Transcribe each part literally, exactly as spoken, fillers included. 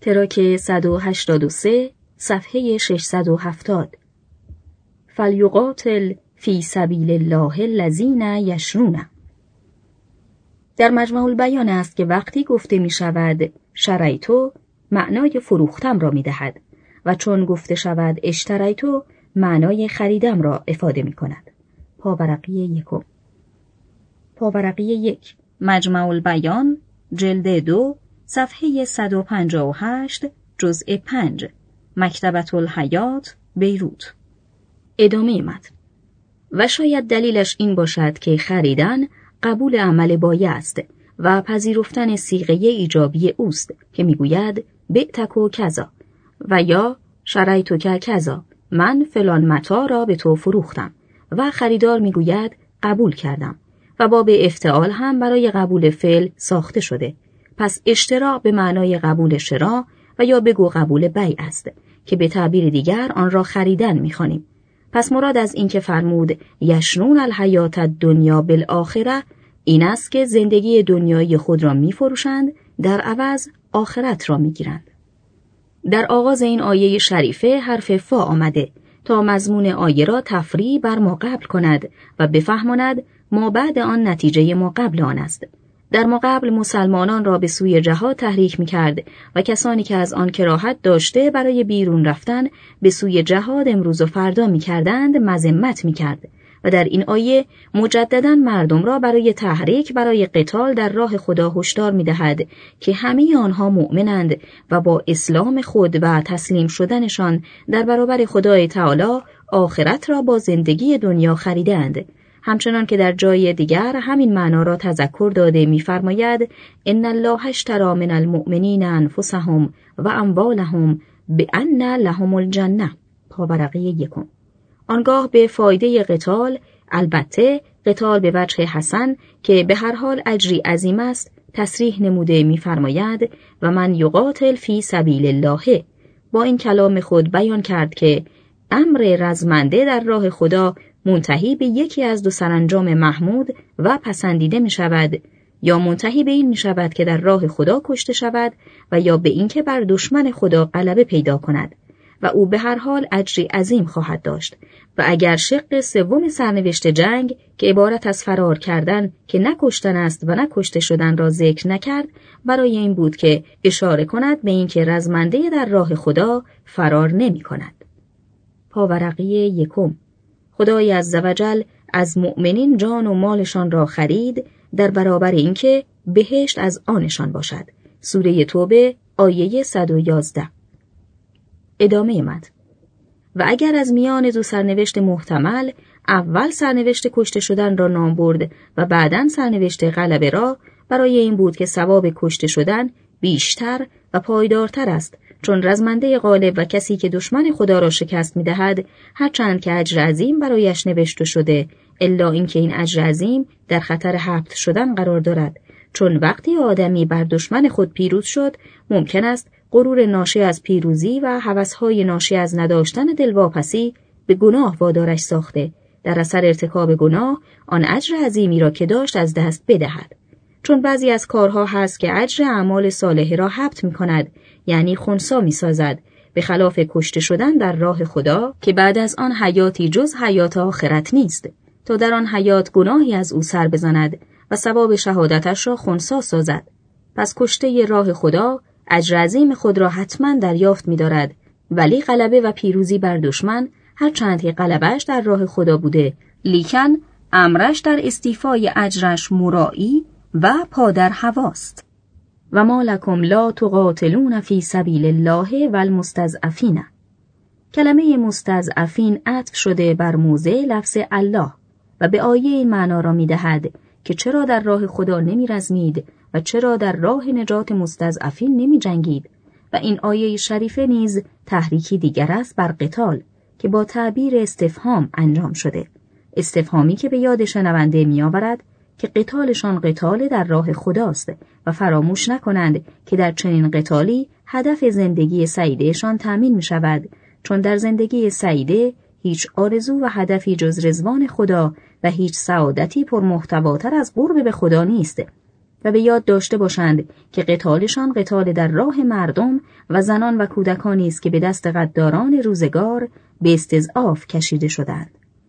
تراک صد و هشتاد و سه صفحه ششصد و هفتاد. فلیقاتل فی سبیل الله الذین یشرون. در مجمع البیان است که وقتی گفته می شود شریتو معنای فروختم را می دهد و چون گفته شود اشتریتو معنای خریدم را افاده می کند. پاورقی یکم. پاورقی یک. مجمع البیان جلد دو صفحه صد و پنجاه و هشت جزء پنج مکتبة الحیات بیروت. ادامه متن. و شاید دلیلش این باشد که خریدن قبول عمل بایع است و پذیرفتن صیغه ایجابی اوست که میگوید بعتک و کذا و یا شریتک کذا، من فلان متاع را به تو فروختم و خریدار میگوید قبول کردم و باب افتعال هم برای قبول فعل ساخته شده. پس اشتراء به معنای قبول شراء و یا بگو قبول بیع است که به تعبیر دیگر آن را خریدن می‌خوانیم. پس مراد از این که فرمود یشرون الحیات الدنیا بالآخره این است که زندگی دنیایی خود را می‌فروشند، در عوض آخرت را می‌گیرند. در آغاز این آیه شریفه حرف فا آمده تا مضمون آیه را تفریع بر ما قبل کند و بفهماند ما بعد آن نتیجه ما قبل آن است. در ما قبل مسلمانان را به سوی جهاد تحریک می‌کرد و کسانی که از آن کراهت داشته برای بیرون رفتن به سوی جهاد امروز و فردا می‌کردند مذمت می‌کرد و در این آیه مجدداً مردم را برای تحریک برای قتال در راه خدا هشدار می‌دهد که همه آنها مؤمنند و با اسلام خود و تسلیم شدنشان در برابر خدای تعالی آخرت را با زندگی دنیا خریدند. همچنان که در جای دیگر همین معنا را تذکر داده می‌فرماید ان الله اشتری من المؤمنین انفسهم و اموالهم بأن لهم الجنه. پاورقی یکم. آنگاه به فایده قتال، البته قتال به وجه حسن که به هر حال اجری عظیم است، تصریح نموده می‌فرماید و من یقاتل فی سبیل الله. با این کلام خود بیان کرد که امر رزمنده در راه خدا منتهی به یکی از دو سرانجام محمود و پسندیده می شود، یا منتهی به این می شود که در راه خدا کشته شود و یا به این که بر دشمن خدا غلبه پیدا کند و او به هر حال اجری عظیم خواهد داشت. و اگر شق سوم سرنوشت جنگ که عبارت از فرار کردن که نه کشتن است و نه کشته شدن را ذکر نکرد، برای این بود که اشاره کند به این که رزمنده در راه خدا فرار نمی کند. پاورقی یکم. خدای عزوجل از مؤمنین جان و مالشان را خرید در برابر اینکه بهشت از آنشان باشد. سوره توبه آیه صد و یازده. ادامه متن. و اگر از میان دو سرنوشت محتمل اول سرنوشت کشته شدن را نام برد و بعداً سرنوشت غلبه را، برای این بود که ثواب کشته شدن بیشتر و پایدارتر است، چون رزمنده غالب و کسی که دشمن خدا را شکست می‌دهد هرچند که اجر عظیم برایش نوشته شده، الا اینکه این اجر عظیم در خطر حبط شدن قرار دارد، چون وقتی آدمی بر دشمن خود پیروز شد ممکن است غرور ناشی از پیروزی و هوس‌های ناشی از نداشتن دلواپسی به گناه وادارش ساخته در اثر ارتکاب گناه آن اجر عظیمی را که داشت از دست بدهد. چون بعضی از کارها هست که اجر اعمال صالحه را حبط می‌کند، یعنی خنثی می‌سازد، به خلاف کشته شدن در راه خدا که بعد از آن حیاتی جز حیات آخرت نیست، تا در آن حیات گناهی از او سر بزند و ثواب شهادتش را خنثی سازد. پس کشته راه خدا اجر عظیم خود را حتما دریافت می‌دارد، ولی غلبه و پیروزی بر دشمن هرچند که غلبه‌اش در راه خدا بوده، لیکن امرش در استیفای اجرش مرایی و پادر هواست. و ما لکم لا تقاتلون فی سبیل الله و المستضعفین. کلمه مستضعفین عطف شده بر موضع لفظ الله و به آیه این معنا را می دهد که چرا در راه خدا نمی رزمید و چرا در راه نجات مستضعفین نمی جنگید. و این آیه شریفه نیز تحریکی دیگر است بر قتال که با تعبیر استفهام انجام شده، استفهامی که به یاد شنونده می آورد که قتالشان قتال در راه خداست و فراموش نکنند که در چنین قتالی هدف زندگی سعیدهشان تأمین می شود، چون در زندگی سعیده هیچ آرزو و هدفی جز رضوان خدا و هیچ سعادتی پرمحتواتر از قرب به خدا نیست. و به یاد داشته باشند که قتالشان قتال در راه مردم و زنان و کودکانی است که به دست غداران روزگار به استضعاف کشیده شدند.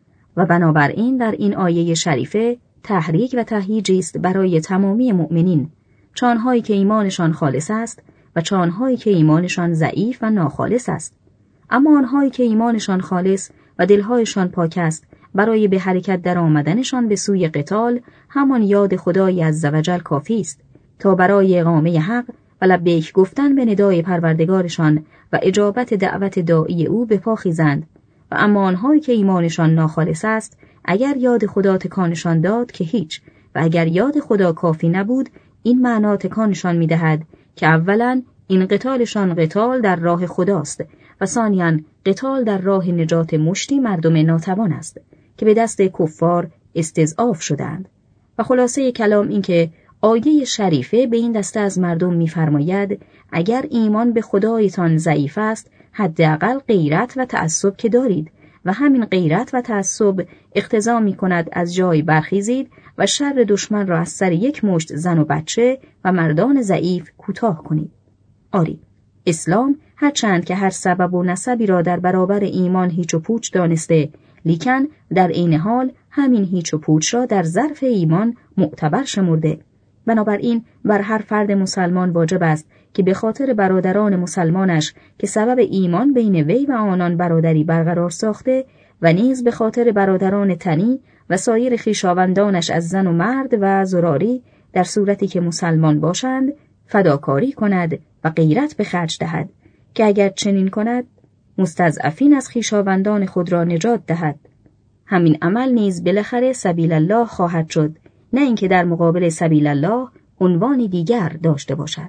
و بنابراین در این آیه شریفه تحریک و تهییجی است برای تمامی مؤمنین، چانهایی که ایمانشان خالص است و چانهایی که ایمانشان ضعیف و ناخالص است. اما آنهایی که ایمانشان خالص و دلهایشان پاک است، برای به حرکت در آمدنشان به سوی قتال همان یاد خدای عزوجل کافی است تا برای اقامه حق و لبیک گفتن به ندای پروردگارشان و اجابت دعوت داعی او به پا خیزند. و اما آنهایی که ایمانشان ناخالص است، اگر یاد خدا تکانشان داد که هیچ، و اگر یاد خدا کافی نبود، این معنا تکانشان می‌دهد که اولاً این قتالشان قتال در راه خداست و ثانیاً قتال در راه نجات مشتی مردم ناتوان است که به دست کفار استضعاف شدند. و خلاصه کلام این که آیه شریفه به این دسته از مردم می‌فرماید اگر ایمان به خدایتان ضعیف است، حداقل غیرت و تعصب که دارید و همین غیرت و تعصب اقتضا می‌کند از جای برخیزید و شر دشمن را از سر یک مشت زن و بچه و مردان ضعیف کوتاه کنید. آری، اسلام هرچند که هر سبب و نسبی را در برابر ایمان هیچ و پوچ دانسته، لیکن در عین حال همین هیچ و پوچ را در ظرف ایمان معتبر شمرده. بنابراین بر هر فرد مسلمان واجب است که به خاطر برادران مسلمانش که سبب ایمان بین وی و آنان برادری برقرار ساخته و نیز به خاطر برادران تنی و سایر خویشاوندانش از زن و مرد و زراری در صورتی که مسلمان باشند فداکاری کند و غیرت به خرج دهد که اگر چنین کند مستضعفین از خویشاوندان خود را نجات دهد. همین عمل نیز بالاخره سبیل الله خواهد شد، نه اینکه در مقابل سبیل الله عنوانی دیگر داشته باشد.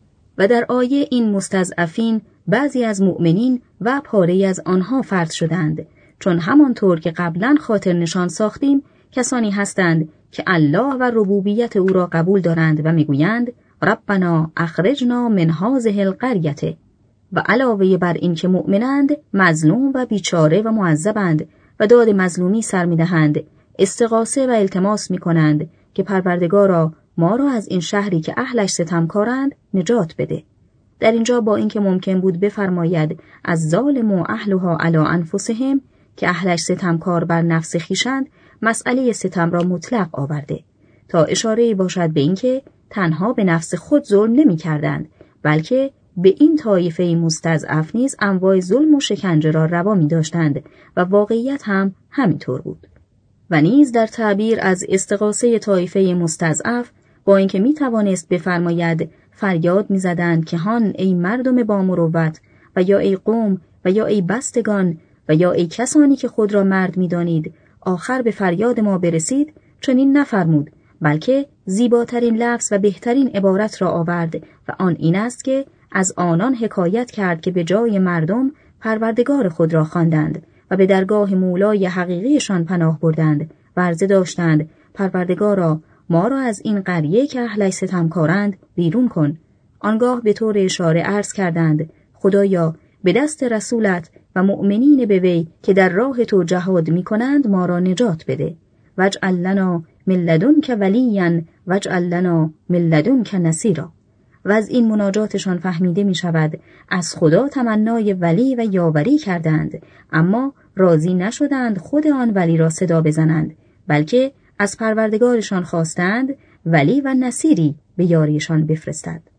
و در آیه این مستضعفین بعضی از مؤمنین و پاره‌ای از آنها فرض شدند، چون همانطور که قبلا خاطر نشان ساختیم کسانی هستند که الله و ربوبیت او را قبول دارند و میگویند ربنا اخرجنا من هذه القریة، و علاوه بر این که مؤمنند مظلوم و بیچاره و معذبند و داد مظلومی سر میدهند، استغاثه و التماس میکنند که پروردگارا ما را از این شهری که اهلش ستمکارند نجات بده. در اینجا با اینکه ممکن بود بفرماید از ظالم و اهلها علی انفسهم که اهلش ستمکار بر نفس خیشند، مسئله ستم را مطلق آورده تا اشاره‌ای باشد به اینکه تنها به نفس خود ظلم نمی کردند، بلکه به این طایفه مستضعف نیز انواع ظلم و شکنجه را روا می داشتند و واقعیت هم همینطور بود. و نیز در تعبیر از استغاثه طایفه مستضعف با اینکه می توانست بفرماید فریاد می زدند که هان ای مردم با مروت و یا ای قوم و یا ای بستگان و یا ای کسانی که خود را مرد می دانید آخر به فریاد ما برسید، چنین نفرمود، بلکه زیباترین لفظ و بهترین عبارت را آورد و آن این است که از آنان حکایت کرد که به جای مردم پروردگار خود را خواندند و به درگاه مولای حقیقیشان پناه بردند و عرضه داشتند پروردگارا ما را از این قریه که اهلش ستمکارند بیرون کن. آنگاه به طور اشاره عرض کردند خدایا به دست رسولت و مؤمنین به وی که در راه تو جهاد می کنند ما را نجات بده. واجعل لنا من لدنک ولیا واجعل لنا من لدنک نصیرا. و از این مناجاتشان فهمیده می شود از خدا تمنای ولی و یاوری کردند، اما راضی نشدند خود آن ولی را صدا بزنند، بلکه از پروردگارشان خواستند ولی و نصیری به یاریشان بفرستد.